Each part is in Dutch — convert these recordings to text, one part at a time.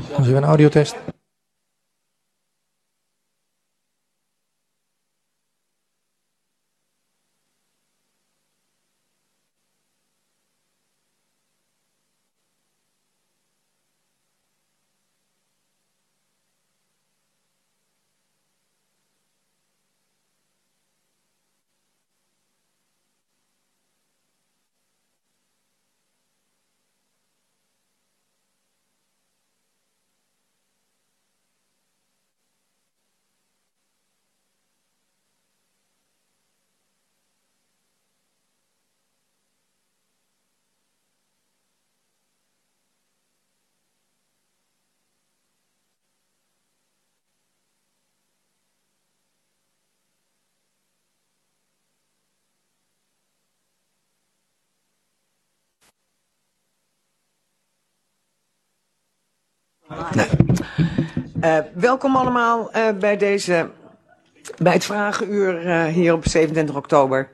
Als u een audiotest. Welkom allemaal bij het vragenuur hier op 27 oktober.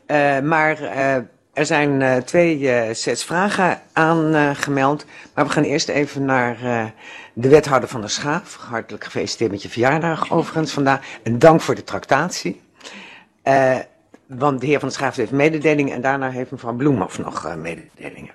Er zijn twee sets vragen aangemeld. Maar we gaan eerst even naar de wethouder van der Schaaf. Hartelijk gefeliciteerd met je verjaardag overigens vandaag. En dank voor de tractatie. Want de heer van der Schaaf heeft mededelingen en daarna heeft mevrouw Bloemhoff nog mededelingen.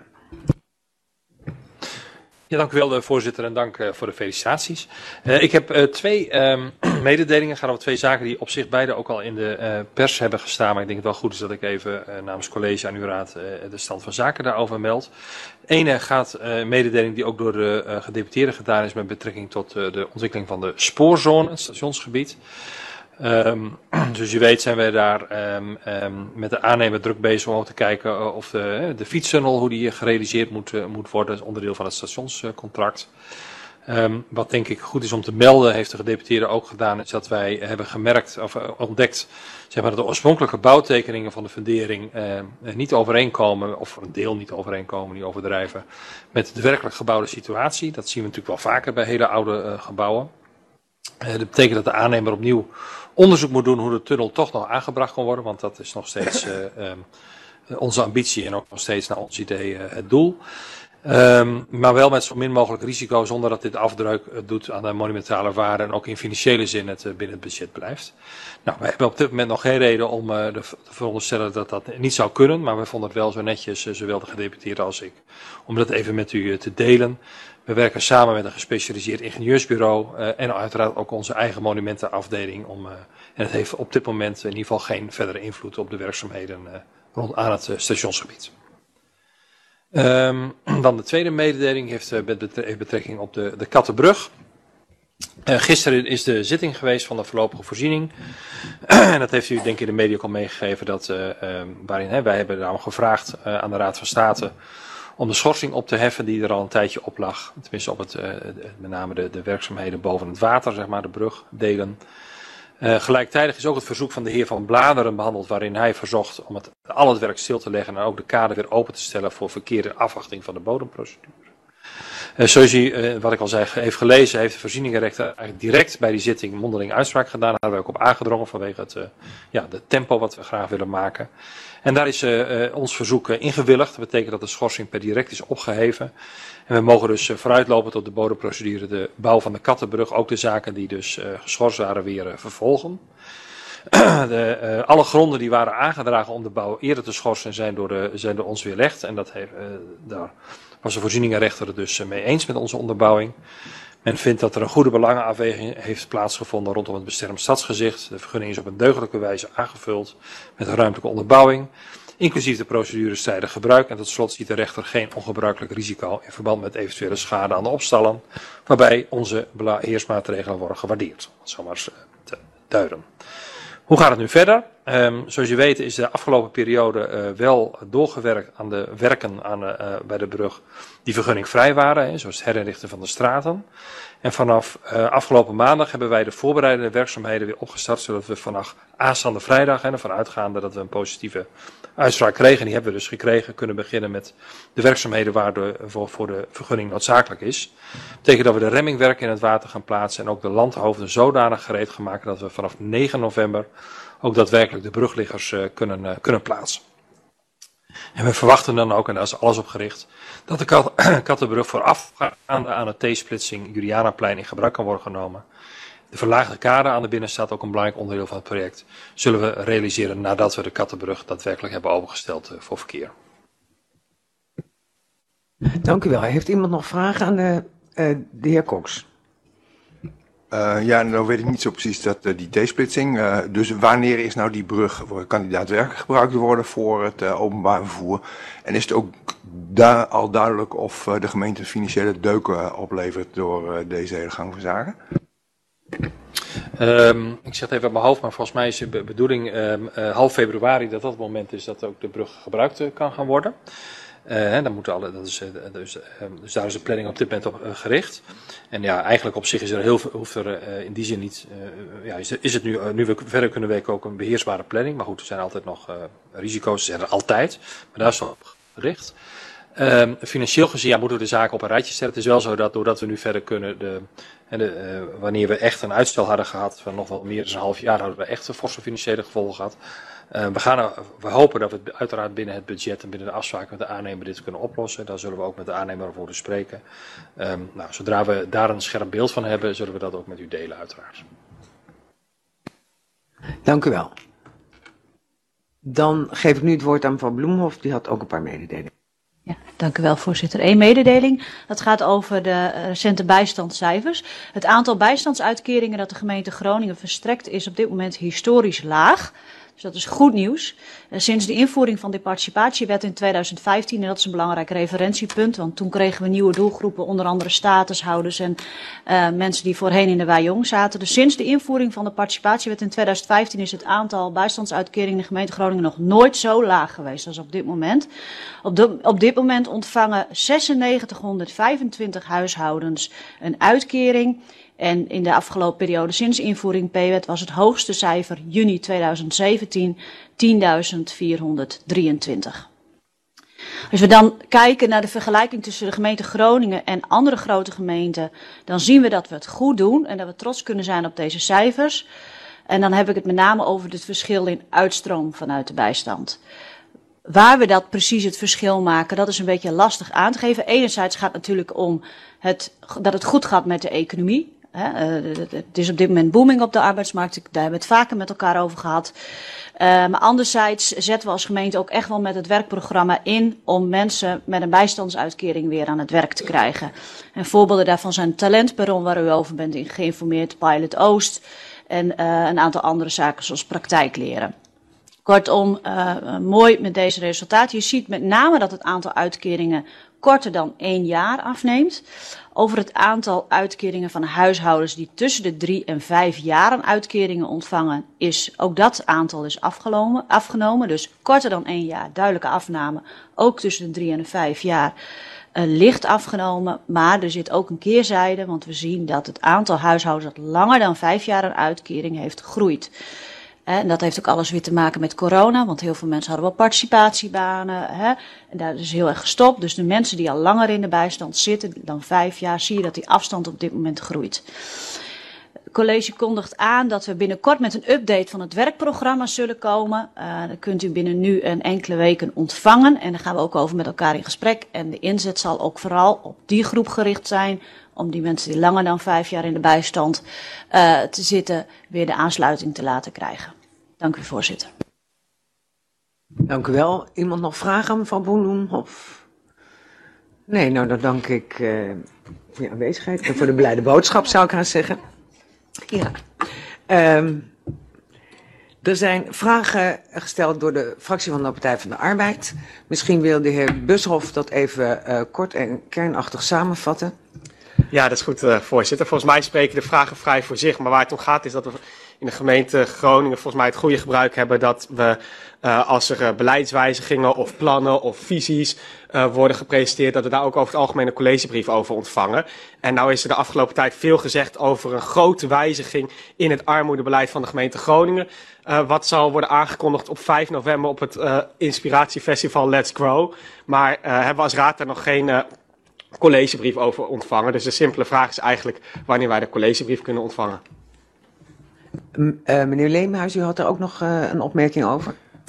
Ja, dank u wel, voorzitter, en dank voor de felicitaties. Ik heb twee mededelingen. Het gaat over twee zaken die op zich beide ook al in de pers hebben gestaan. Maar ik denk het wel goed is dat ik even namens college aan uw raad de stand van zaken daarover meld. De ene gaat mededeling die ook door de gedeputeerde gedaan is met betrekking tot de ontwikkeling van de spoorzone, het stationsgebied. Zoals u weet zijn wij daar met de aannemer druk bezig om te kijken of de fietstunnel, hoe die gerealiseerd moet worden, dat is onderdeel van het stationscontract. Wat denk ik goed is om te melden, heeft de gedeputeerde ook gedaan, is dat wij hebben gemerkt of ontdekt, zeg maar, dat de oorspronkelijke bouwtekeningen van de fundering niet overeenkomen, of een deel niet overeenkomen, niet overdrijven, met de werkelijk gebouwde situatie. Dat zien we natuurlijk wel vaker bij hele oude gebouwen. Dat betekent dat de aannemer opnieuw onderzoek moet doen hoe de tunnel toch nog aangebracht kan worden, want dat is nog steeds onze ambitie en ook nog steeds naar ons idee het doel. Maar wel met zo min mogelijk risico, zonder dat dit afdruk doet aan de monumentale waarde en ook in financiële zin het binnen het budget blijft. Nou, wij hebben op dit moment nog geen reden om te veronderstellen dat dat niet zou kunnen, maar we vonden het wel zo netjes, zowel de gedeputeerde als ik, om dat even met u te delen. We werken samen met een gespecialiseerd ingenieursbureau en uiteraard ook onze eigen monumentenafdeling. En het heeft op dit moment in ieder geval geen verdere invloed op de werkzaamheden aan het stationsgebied. Dan de tweede mededeling heeft betrekking op de Kattenbrug. Gisteren is de zitting geweest van de voorlopige voorziening. En dat heeft u denk ik in de media ook al meegegeven. Waarin wij hebben daarom gevraagd aan de Raad van State om de schorsing op te heffen die er al een tijdje op lag. Tenminste op met name de werkzaamheden boven het water, zeg maar, de brugdelen. Gelijktijdig is ook het verzoek van de heer Van Bladeren behandeld, waarin hij verzocht om al het werk stil te leggen en ook de kade weer open te stellen voor verkeer en afwachting van de bodemprocedure. Zoals u, wat ik al zei, heeft gelezen, heeft de voorzieningenrechter eigenlijk direct bij die zitting mondeling uitspraak gedaan. Daar hebben we ook op aangedrongen vanwege het tempo wat we graag willen maken. En daar is ons verzoek ingewilligd. Dat betekent dat de schorsing per direct is opgeheven. En we mogen dus vooruitlopend op de bodemprocedure de bouw van de Kattenbrug, ook de zaken die dus geschorst waren, weer vervolgen. Alle gronden die waren aangedragen om de bouw eerder te schorsen zijn door ons weerlegd. En daar was de voorzieningenrechter het dus mee eens met onze onderbouwing. Men vindt dat er een goede belangenafweging heeft plaatsgevonden rondom het beschermd stadsgezicht. De vergunning is op een deugdelijke wijze aangevuld met een ruimtelijke onderbouwing, inclusief de procedure strijdig gebruik. En tot slot ziet de rechter geen ongebruikelijk risico in verband met eventuele schade aan de opstallen, waarbij onze beheersmaatregelen worden gewaardeerd. Dat zou maar eens te duiden. Hoe gaat het nu verder? Zoals je weet is de afgelopen periode wel doorgewerkt aan de werken bij de brug die vergunningvrij waren, zoals het herinrichten van de straten. En vanaf afgelopen maandag hebben wij de voorbereidende werkzaamheden weer opgestart, zodat we vanaf aanstaande vrijdag, ervan uitgaande dat we een positieve uitspraak kregen, en die hebben we dus gekregen, kunnen beginnen met de werkzaamheden voor de vergunning noodzakelijk is. Dat betekent dat we de remmingwerken in het water gaan plaatsen en ook de landhoofden zodanig gereed gaan maken dat we vanaf 9 november ook daadwerkelijk de brugliggers kunnen plaatsen. En we verwachten dan ook, en daar is alles op gericht, dat de Kattenbrug voorafgaande aan de T-splitsing Julianaplein in gebruik kan worden genomen. De verlaagde kade aan de binnenstad, ook een belangrijk onderdeel van het project, zullen we realiseren nadat we de Kattenbrug daadwerkelijk hebben opengesteld voor verkeer. Dank u wel. Heeft iemand nog vragen aan de heer Cox? Ja, nou weet ik niet zo precies die T-splitsing. Dus wanneer is nou die brug kan die daadwerkelijk gebruikt worden voor het openbaar vervoer? En is het ook al duidelijk of de gemeente financiële deuken oplevert door deze hele gang van zaken? Ik zeg het even uit mijn hoofd, maar volgens mij is de bedoeling half februari dat het moment is dat ook de brug gebruikt kan gaan worden. Dan moeten alle, dus daar is de planning op dit moment op gericht. En ja, eigenlijk op zich is er heel veel, hoeft er in die zin niet, is het nu we verder kunnen werken ook een beheersbare planning. Maar goed, er zijn altijd nog risico's, zijn er altijd, maar daar is het op gericht. Financieel gezien moeten we de zaken op een rijtje zetten. Het is wel zo dat doordat we nu verder kunnen, wanneer we echt een uitstel hadden gehad van nog wel meer dan een half jaar, hadden we echt een forse financiële gevolgen gehad. We hopen dat we uiteraard binnen het budget en binnen de afspraken met de aannemer dit kunnen oplossen. Daar zullen we ook met de aannemer over spreken. Zodra we daar een scherp beeld van hebben, zullen we dat ook met u delen uiteraard. Dank u wel. Dan geef ik nu het woord aan mevrouw Bloemhof, die had ook een paar mededelingen. Ja, dank u wel, voorzitter. Eén mededeling. Dat gaat over de recente bijstandscijfers. Het aantal bijstandsuitkeringen dat de gemeente Groningen verstrekt is op dit moment historisch laag. Dus dat is goed nieuws. Sinds de invoering van de participatiewet in 2015, en dat is een belangrijk referentiepunt, want toen kregen we nieuwe doelgroepen, onder andere statushouders en mensen die voorheen in de Wij-Jong zaten. Dus sinds de invoering van de participatiewet in 2015 is het aantal bijstandsuitkeringen in de gemeente Groningen nog nooit zo laag geweest als op dit moment. Op dit moment ontvangen 9625 huishoudens een uitkering. En in de afgelopen periode sinds invoering P-wet was het hoogste cijfer juni 2017 10.423. Als we dan kijken naar de vergelijking tussen de gemeente Groningen en andere grote gemeenten, dan zien we dat we het goed doen en dat we trots kunnen zijn op deze cijfers. En dan heb ik het met name over het verschil in uitstroom vanuit de bijstand. Waar we dat precies het verschil maken, dat is een beetje lastig aan te geven. Enerzijds gaat het natuurlijk om dat het goed gaat met de economie. Het is op dit moment booming op de arbeidsmarkt, daar hebben we het vaker met elkaar over gehad. Maar anderzijds zetten we als gemeente ook echt wel met het werkprogramma in om mensen met een bijstandsuitkering weer aan het werk te krijgen. En voorbeelden daarvan zijn Talentperron, waar u over bent geïnformeerd, Pilot Oost en een aantal andere zaken zoals praktijkleren. Kortom, mooi met deze resultaten. Je ziet met name dat het aantal uitkeringen korter dan 1 jaar afneemt. Over het aantal uitkeringen van huishoudens die tussen de 3 en 5 jaar een uitkeringen ontvangen, is ook dat aantal is afgenomen. Dus korter dan 1 jaar, duidelijke afname. Ook tussen de 3 en de 5 jaar licht afgenomen. Maar er zit ook een keerzijde, want we zien dat het aantal huishoudens dat langer dan 5 jaar een uitkering heeft gegroeid. En dat heeft ook alles weer te maken met corona, want heel veel mensen hadden wel participatiebanen. En daar is heel erg gestopt. Dus de mensen die al langer in de bijstand zitten dan 5 jaar, zie je dat die afstand op dit moment groeit. Het college kondigt aan dat we binnenkort met een update van het werkprogramma zullen komen. Dat kunt u binnen nu en enkele weken ontvangen. En daar gaan we ook over met elkaar in gesprek. En de inzet zal ook vooral op die groep gericht zijn, om die mensen die langer dan 5 jaar in de bijstand te zitten, weer de aansluiting te laten krijgen. Dank u, voorzitter. Dank u wel. Iemand nog vragen aan mevrouw Bloemhof? Nee, nou dan dank ik voor je aanwezigheid en voor de blijde boodschap, zou ik haar zeggen. Ja. Er zijn vragen gesteld door de fractie van de Partij van de Arbeid. Misschien wil de heer Bushoff dat even kort en kernachtig samenvatten. Ja, dat is goed, voorzitter. Volgens mij spreken de vragen vrij voor zich. Maar waar het om gaat is dat we in de gemeente Groningen volgens mij het goede gebruik hebben dat we als er beleidswijzigingen of plannen of visies worden gepresenteerd, dat we daar ook over het algemeen een collegebrief over ontvangen. En nou is er de afgelopen tijd veel gezegd over een grote wijziging in het armoedebeleid van de gemeente Groningen. Wat zal worden aangekondigd op 5 november op het inspiratiefestival Let's Grow. Maar hebben we als raad daar nog geen collegebrief over ontvangen. Dus de simpele vraag is eigenlijk wanneer wij de collegebrief kunnen ontvangen. Meneer Leemhuis, u had er ook nog een opmerking over?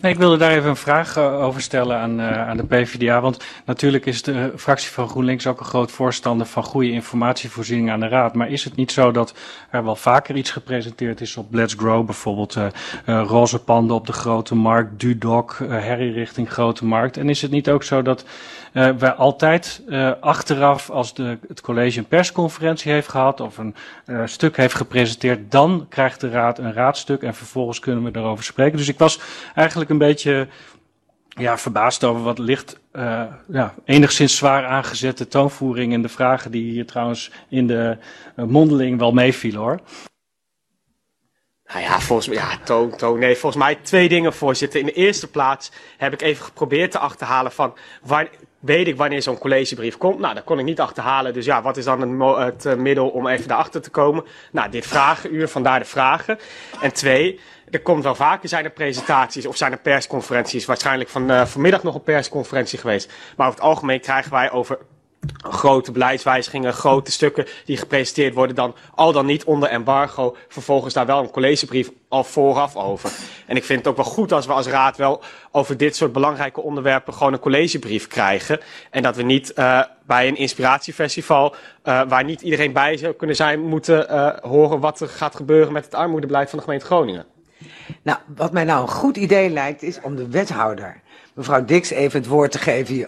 Nee, ik wilde daar even een vraag over stellen aan de PvdA. Want natuurlijk is de fractie van GroenLinks ook een groot voorstander van goede informatievoorziening aan de Raad. Maar is het niet zo dat er wel vaker iets gepresenteerd is op Let's Grow? Bijvoorbeeld roze panden op de Grote Markt, Dudok, herrie richting Grote Markt. En is het niet ook zo dat wij altijd achteraf, als het college een persconferentie heeft gehad of een stuk heeft gepresenteerd, dan krijgt de Raad een raadstuk en vervolgens kunnen we daarover spreken. Dus ik was eigenlijk een beetje verbaasd over wat licht enigszins zwaar aangezette toonvoering in de vragen die hier trouwens in de mondeling wel meevielen, hoor. Nou ja, volgens mij 2 dingen, voorzitter. In de eerste plaats heb ik even geprobeerd te achterhalen van weet ik wanneer zo'n collegebrief komt? Nou, dat kon ik niet achterhalen. Dus ja, wat is dan het middel om even daarachter te komen? Nou, dit vragenuur, vandaar de vragen. En 2, er komt wel vaker, zijn er presentaties of zijn er persconferenties. Waarschijnlijk vanmiddag nog een persconferentie geweest. Maar over het algemeen krijgen wij over grote beleidswijzigingen, grote stukken die gepresenteerd worden, al dan niet onder embargo, vervolgens daar wel een collegebrief al vooraf over. En ik vind het ook wel goed als we als raad wel over dit soort belangrijke onderwerpen gewoon een collegebrief krijgen. En dat we niet bij een inspiratiefestival, waar niet iedereen bij zou kunnen zijn, moeten horen wat er gaat gebeuren met het armoedebeleid van de gemeente Groningen. Nou, wat mij nou een goed idee lijkt, is om de wethouder, mevrouw Dix, even het woord te geven.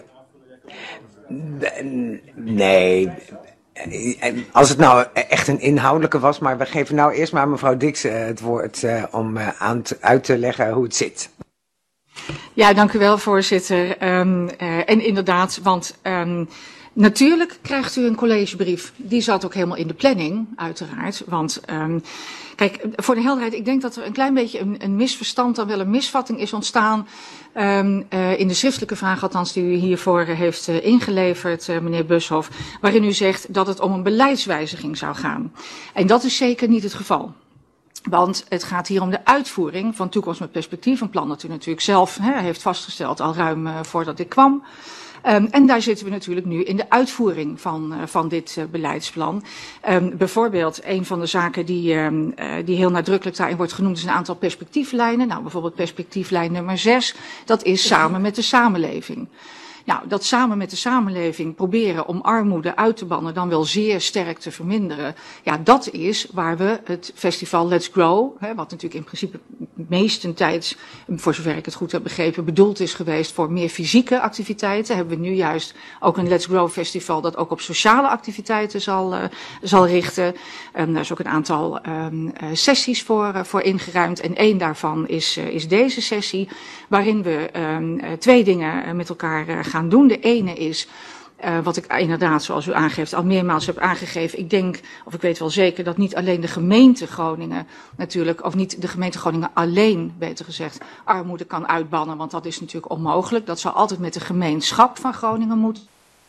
Nee, als het nou echt een inhoudelijke was, maar we geven nou eerst maar mevrouw Dix het woord om uit te leggen hoe het zit. Ja, dank u wel, voorzitter. En inderdaad, want natuurlijk krijgt u een collegebrief. Die zat ook helemaal in de planning, uiteraard. Want kijk, voor de helderheid, ik denk dat er een klein beetje een misverstand, dan wel een misvatting is ontstaan in de schriftelijke vraag, althans die u hiervoor heeft ingeleverd, meneer Bushoff, waarin u zegt dat het om een beleidswijziging zou gaan. En dat is zeker niet het geval. Want het gaat hier om de uitvoering van Toekomst met Perspectief, een plan dat u natuurlijk zelf heeft vastgesteld al ruim voordat ik kwam. En daar zitten we natuurlijk nu in de uitvoering van dit beleidsplan. Bijvoorbeeld, een van de zaken die heel nadrukkelijk daarin wordt genoemd, is een aantal perspectieflijnen. Nou, bijvoorbeeld perspectieflijn nummer 6, dat is samen met de samenleving. Nou, dat samen met de samenleving proberen om armoede uit te bannen, dan wel zeer sterk te verminderen. Ja, dat is waar we het festival Let's Grow, wat natuurlijk in principe meestentijds, voor zover ik het goed heb begrepen, bedoeld is geweest voor meer fysieke activiteiten, hebben we nu juist ook een Let's Grow festival dat ook op sociale activiteiten zal richten. Daar is ook een aantal sessies voor ingeruimd. En één daarvan is deze sessie, waarin we 2 dingen met elkaar gaan doen. De ene is, wat ik inderdaad, zoals u aangeeft, al meermaals heb aangegeven. Ik denk, of ik weet wel zeker, dat niet alleen de gemeente Groningen natuurlijk, of niet de gemeente Groningen alleen, beter gezegd, armoede kan uitbannen. Want dat is natuurlijk onmogelijk. Dat zal altijd met de gemeenschap van Groningen moeten.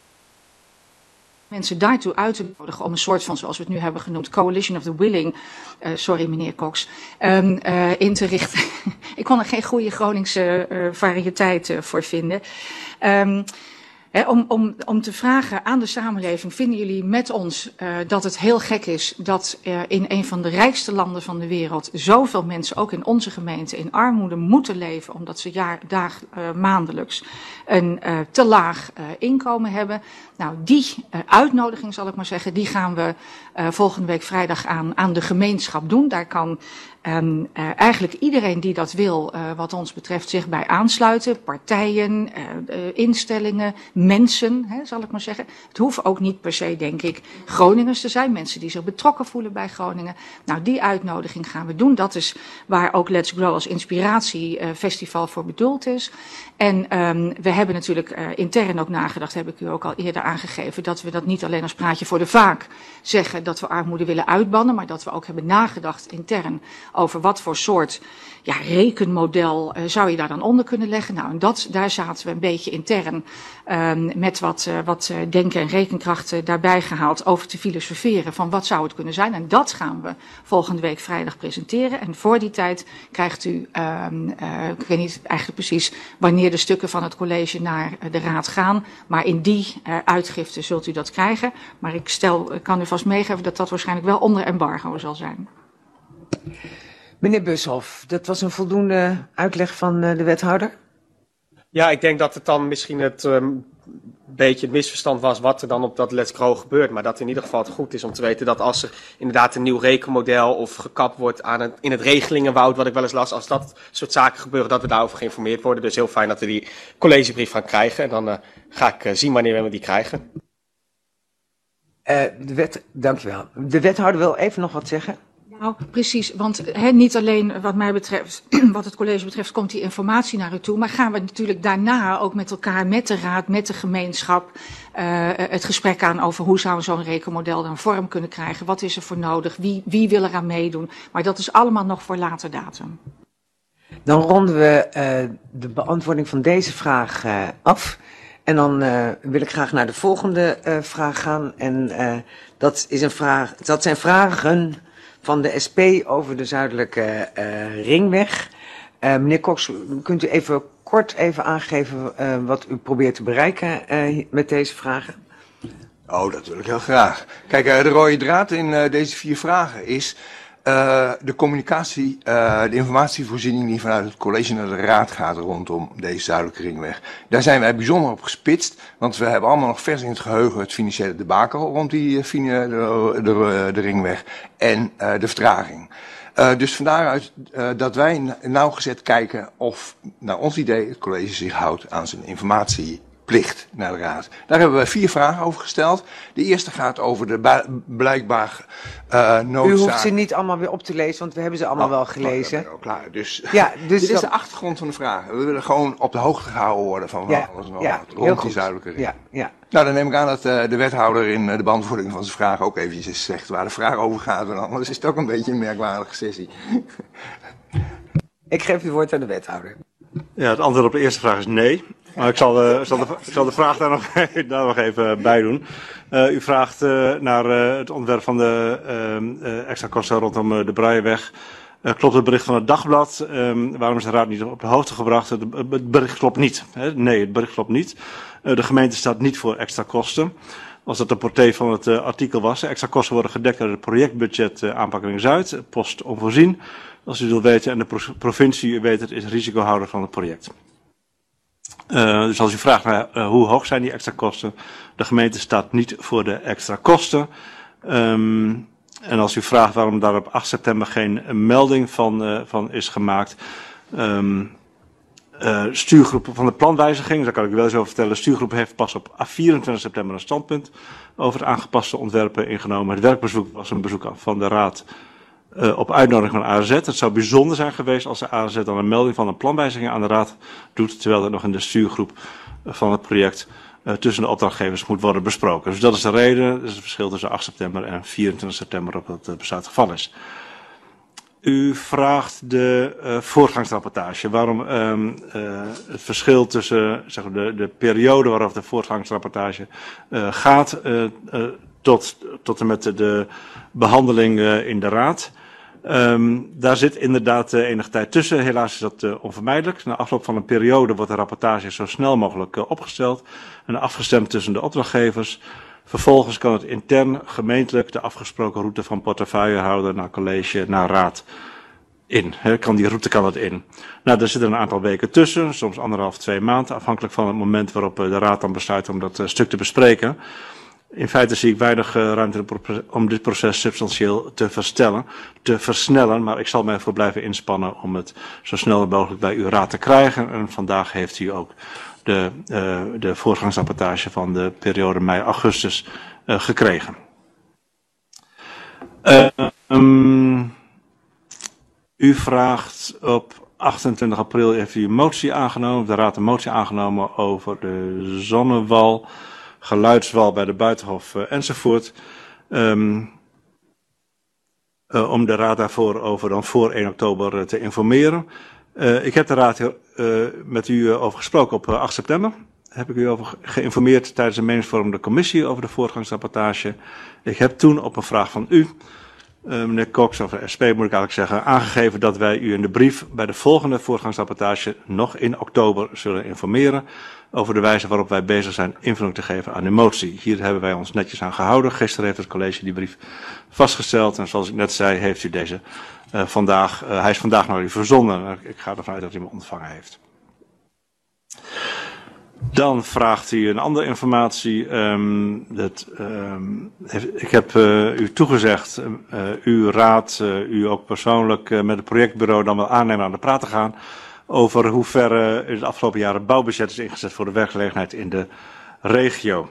Mensen daartoe uit te nodigen om een soort van, zoals we het nu hebben genoemd, Coalition of the Willing, sorry meneer Cox, in te richten. Ik kon er geen goede Groningse variëteit voor vinden. Om te vragen aan de samenleving, vinden jullie met ons dat het heel gek is dat in een van de rijkste landen van de wereld zoveel mensen, ook in onze gemeente, in armoede moeten leven, omdat ze maandelijks een te laag inkomen hebben. Nou, die uitnodiging, zal ik maar zeggen, die gaan we volgende week vrijdag aan de gemeenschap doen. Daar kan eigenlijk iedereen die dat wil, wat ons betreft, zich bij aansluiten. Partijen, instellingen, mensen, zal ik maar zeggen. Het hoeft ook niet per se, denk ik, Groningers te zijn. Mensen die zich betrokken voelen bij Groningen. Nou, die uitnodiging gaan we doen. Dat is waar ook Let's Grow als inspiratiefestival voor bedoeld is. En we hebben natuurlijk intern ook nagedacht, heb ik u ook al eerder aangegeven, dat we dat niet alleen als praatje voor de vaak zeggen dat we armoede willen uitbannen, maar dat we ook hebben nagedacht intern over wat voor soort rekenmodel zou je daar dan onder kunnen leggen. Nou, en daar zaten we een beetje intern met wat denken en rekenkrachten daarbij gehaald over te filosoferen van wat zou het kunnen zijn. En dat gaan we volgende week vrijdag presenteren. En voor die tijd krijgt u, ik weet niet eigenlijk precies wanneer de stukken van het college naar de raad gaan, maar in die uitgifte zult u dat krijgen. Maar ik kan u vast meegeven dat dat waarschijnlijk wel onder embargo zal zijn. Meneer Bushoff, dat was een voldoende uitleg van de wethouder? Ja, ik denk dat het dan misschien het beetje het misverstand was wat er dan op dat Let's Grow gebeurt. Maar dat in ieder geval het goed is om te weten dat als er inderdaad een nieuw rekenmodel of gekapt wordt in het regelingenwoud, wat ik wel eens las, als dat soort zaken gebeuren, dat we daarover geïnformeerd worden. Dus heel fijn dat we die collegebrief gaan krijgen. En dan ga ik zien wanneer we die krijgen. Dankjewel. De wethouder wil even nog wat zeggen. Nou, precies, want niet alleen wat mij betreft, wat het college betreft, komt die informatie naar u toe, maar gaan we natuurlijk daarna ook met elkaar, met de raad, met de gemeenschap, het gesprek aan over hoe zou zo'n rekenmodel dan vorm kunnen krijgen, wat is er voor nodig, wie wil er aan meedoen, maar dat is allemaal nog voor later datum. Dan ronden we de beantwoording van deze vraag af. En dan wil ik graag naar de volgende vraag gaan. En dat zijn vragen van de SP over de zuidelijke ringweg. Meneer Cox, kunt u even kort aangeven wat u probeert te bereiken met deze vragen? Oh, dat wil ik heel graag. Kijk, de rode draad in deze 4 vragen is de communicatie, de informatievoorziening die vanuit het college naar de raad gaat rondom deze zuidelijke ringweg. Daar zijn wij bijzonder op gespitst, want we hebben allemaal nog vers in het geheugen het financiële debakel rond de ringweg en de vertraging. Dus van daaruit dat wij nauwgezet kijken of, naar ons idee, het college zich houdt aan zijn informatieplicht naar de raad. Daar hebben we 4 vragen over gesteld. De eerste gaat over de blijkbaar noodzaak. U hoeft ze niet allemaal weer op te lezen, want we hebben ze allemaal wel gelezen. Nou, klaar. Dus, ja, dus dit is de achtergrond van de vragen. We willen gewoon op de hoogte gehouden worden van alles rond die zuidelijke ring. Ja. Nou, dan neem ik aan dat de wethouder in de beantwoording van zijn vraag ook eventjes zegt waar de vraag over gaat. En anders is het ook een beetje een merkwaardige sessie. Ik geef het woord aan de wethouder. Ja, het antwoord op de eerste vraag is nee. Maar ik zal de vraag daar nog even bij doen. U vraagt naar het ontwerp van de extra kosten rondom de Braaienweg. Klopt het bericht van het Dagblad? Waarom is de raad niet op de hoogte gebracht? Het bericht klopt niet. Nee, het bericht klopt niet. De gemeente staat niet voor extra kosten. Als dat de portée van het artikel was. Extra kosten worden gedekt uit het projectbudget aanpak Zuid, post onvoorzien. Als u wilt weten, en de provincie, u weet het, is risicohouder van het project. Dus als u vraagt naar hoe hoog zijn die extra kosten, de gemeente staat niet voor de extra kosten. En als u vraagt waarom daar op 8 september geen melding van is gemaakt. Stuurgroep van de planwijziging, daar kan ik u wel eens over vertellen. De stuurgroep heeft pas op 24 september een standpunt over het aangepaste ontwerpen ingenomen. Het werkbezoek was een bezoek van de raad op uitnodiging van ARZ. Het zou bijzonder zijn geweest als de ARZ dan een melding van een planwijziging aan de raad doet, terwijl dat nog in de stuurgroep van het project tussen de opdrachtgevers moet worden besproken. Dus dat is de reden, dat is het verschil tussen 8 september en 24 september op dat besluit het geval is. U vraagt de voortgangsrapportage. Waarom het verschil tussen de periode waarop de voortgangsrapportage gaat tot en met de behandeling in de raad. Daar zit inderdaad enige tijd tussen. Helaas is dat onvermijdelijk. Na afloop van een periode wordt de rapportage zo snel mogelijk opgesteld en afgestemd tussen de opdrachtgevers. Vervolgens kan het intern gemeentelijk de afgesproken route van portefeuillehouder naar college naar raad in. Die route kan het in. Nou, daar zitten een aantal weken tussen, soms 1,5, 2 maanden, afhankelijk van het moment waarop de raad dan besluit om dat stuk te bespreken. In feite zie ik weinig ruimte om dit proces substantieel te versnellen, maar ik zal mij ervoor blijven inspannen om het zo snel mogelijk bij uw raad te krijgen. En vandaag heeft u ook de voortgangsrapportage van de periode mei-augustus gekregen. U vraagt op 28 april heeft u een motie aangenomen, de raad een motie aangenomen over de zonnewal, geluidswal bij de Buitenhof enzovoort. Om de raad daarvoor over dan voor 1 oktober te informeren. Ik heb de raad met u over gesproken op 8 september. Heb ik u over geïnformeerd tijdens een meningsvormende commissie over de voortgangsrapportage. Ik heb toen op een vraag van u Meneer Cox, of SP moet ik eigenlijk zeggen, aangegeven dat wij u in de brief bij de volgende voortgangsrapportage nog in oktober zullen informeren over de wijze waarop wij bezig zijn invulling te geven aan uw motie. Hier hebben wij ons netjes aan gehouden. Gisteren heeft het college die brief vastgesteld en zoals ik net zei, heeft u deze vandaag, hij is vandaag naar u verzonden. Ik ga ervan uit dat u hem ontvangen heeft. Dan vraagt u een andere informatie. Ik heb u toegezegd, uw raad, u ook persoonlijk met het projectbureau dan wel aannemen aan de praat te gaan over hoe ver in de afgelopen jaren bouwbudget is ingezet voor de werkgelegenheid in de regio.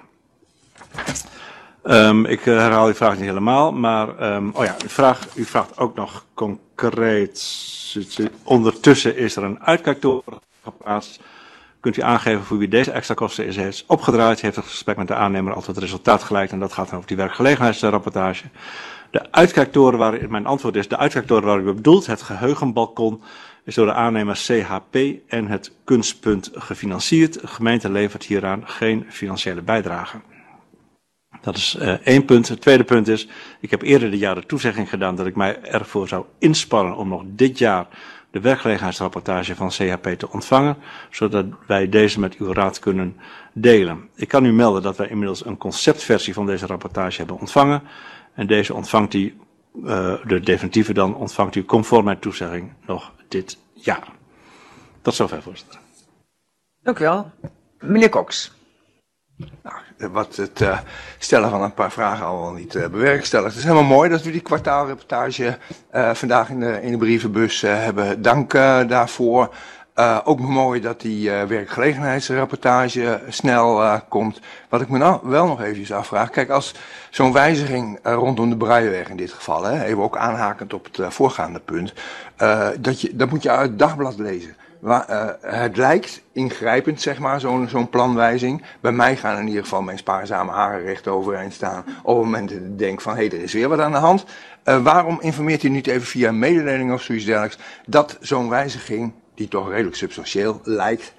Ik herhaal uw vraag niet helemaal, maar u vraagt ook nog concreet. Ondertussen is er een uitkijktoren geplaatst. Kunt u aangeven voor wie deze extra kosten is opgedraaid? Heeft het gesprek met de aannemer altijd het resultaat gelijk? En dat gaat dan over die werkgelegenheidsrapportage. De uitkijktoren waar mijn antwoord is, de uitkijktoren waar u op bedoelt, het geheugenbalkon, is door de aannemer CHP en het Kunstpunt gefinancierd. De gemeente levert hieraan geen financiële bijdrage. Dat is één punt. Het tweede punt is, ik heb eerder dit jaar de toezegging gedaan dat ik mij ervoor zou inspannen om nog dit jaar de werkgelegenheidsrapportage van CHP te ontvangen, zodat wij deze met uw raad kunnen delen. Ik kan u melden dat wij inmiddels een conceptversie van deze rapportage hebben ontvangen en deze ontvangt u, de definitieve dan, ontvangt u conform mijn toezegging nog dit jaar. Tot zover, voorzitter. Dank u wel. Meneer Cox. Nou, wat het stellen van een paar vragen al wel niet bewerkstelligt. Het is helemaal mooi dat we die kwartaalreportage vandaag in de brievenbus hebben. Dank daarvoor. Ook mooi dat die werkgelegenheidsrapportage snel komt. Wat ik me nou wel nog eventjes afvraag. Kijk, als zo'n wijziging rondom de Braaiweg in dit geval, even ook aanhakend op het voorgaande punt, dat moet je uit het dagblad lezen. Het lijkt ingrijpend, zeg maar, zo'n planwijzing. Bij mij gaan in ieder geval mijn spaarzame haren recht overeind staan op het moment dat ik denk van, er is weer wat aan de hand. Waarom informeert u niet even via een mededeling of zoiets dergelijks dat zo'n wijziging, die toch redelijk substantieel lijkt,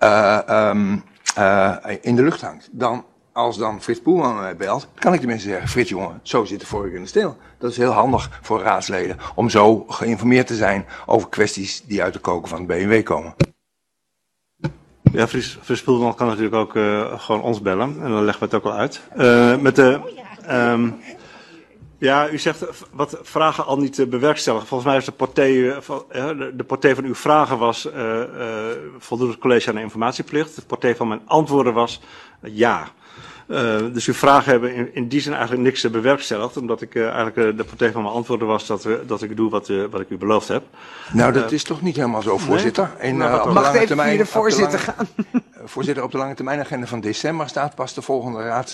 in de lucht hangt? Als dan Frits Poelman mij belt, kan ik de mensen zeggen, Frits jongen, zo zit de vork in de steel. Dat is heel handig voor raadsleden, om zo geïnformeerd te zijn over kwesties die uit de koken van het BMW komen. Ja, Frits Poelman kan natuurlijk ook gewoon ons bellen, en dan leggen we het ook al uit. Ja, u zegt wat vragen al niet bewerkstelligen. Volgens mij is de portée van uw vragen was voldoet het college aan de informatieplicht. De portée van mijn antwoorden was ja. Dus uw vragen hebben in die zin eigenlijk niks bewerkstelligd, omdat ik eigenlijk de portée van mijn antwoorden was dat ik doe wat ik u beloofd heb. Nou, dat is toch niet helemaal zo, voorzitter? Nee? Mag even via de voorzitter gaan? Voorzitter, op de lange termijn agenda van december staat pas de volgende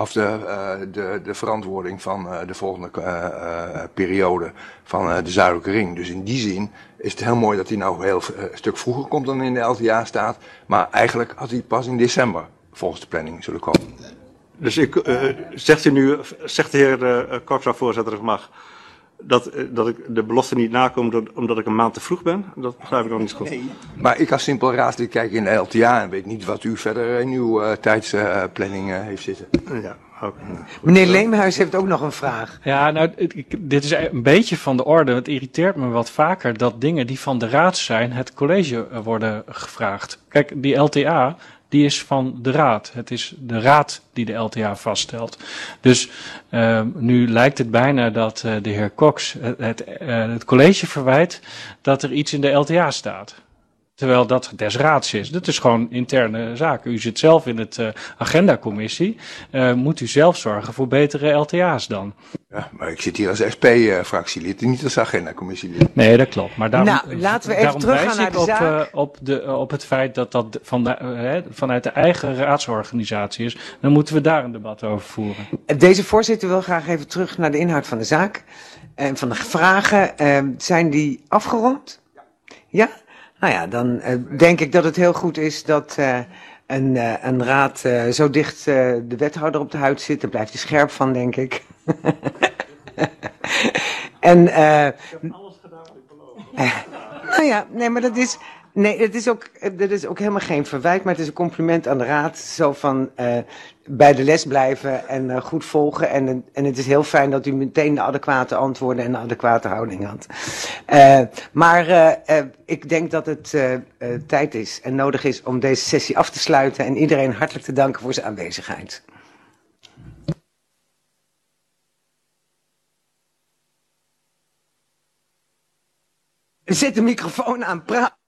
de verantwoording van de volgende periode van de Zuidelijke Ring. Dus in die zin is het heel mooi dat hij nou een stuk vroeger komt dan in de LTA staat. Maar eigenlijk had hij pas in december volgens de planning zullen komen. Dus zegt de heer Korpsraad, voorzitter, ik mag, dat ik de belofte niet nakom omdat ik een maand te vroeg ben? Dat begrijp ik nog niet goed. Nee, maar ik als simpel raadslid kijk in de LTA en weet niet wat u verder in uw tijdsplanning heeft zitten. Ja, ook. Meneer Leemhuis heeft ook nog een vraag. Ja, nou, dit is een beetje van de orde. Het irriteert me wat vaker dat dingen die van de raad zijn, het college worden gevraagd. Kijk, die LTA, die is van de raad. Het is de raad die de LTA vaststelt. Dus nu lijkt het bijna dat de heer Cox het college verwijt dat er iets in de LTA staat. Terwijl dat des raads is. Dat is gewoon interne zaak. U zit zelf in het agendacommissie. Moet u zelf zorgen voor betere LTA's dan? Ja, maar ik zit hier als SP-fractielid en niet als agendacommissielid. Nee, dat klopt. Maar daarom, laten we even teruggaan naar de zaak. Op het feit dat vanuit de eigen raadsorganisatie is. Dan moeten we daar een debat over voeren. Deze voorzitter wil graag even terug naar de inhoud van de zaak. En van de vragen. Zijn die afgerond? Ja? Nou ja, dan denk ik dat het heel goed is dat een raad zo dicht de wethouder op de huid zit. Daar blijft hij scherp van, denk ik. En, ik heb alles gedaan wat ik beloofd. Nou ja, nee, maar dat is Nee, het is ook helemaal geen verwijt, maar het is een compliment aan de raad. Zo van bij de les blijven en goed volgen. En het is heel fijn dat u meteen de adequate antwoorden en de adequate houding had. Maar ik denk dat het tijd is en nodig is om deze sessie af te sluiten. En iedereen hartelijk te danken voor zijn aanwezigheid. Er zit een microfoon aan.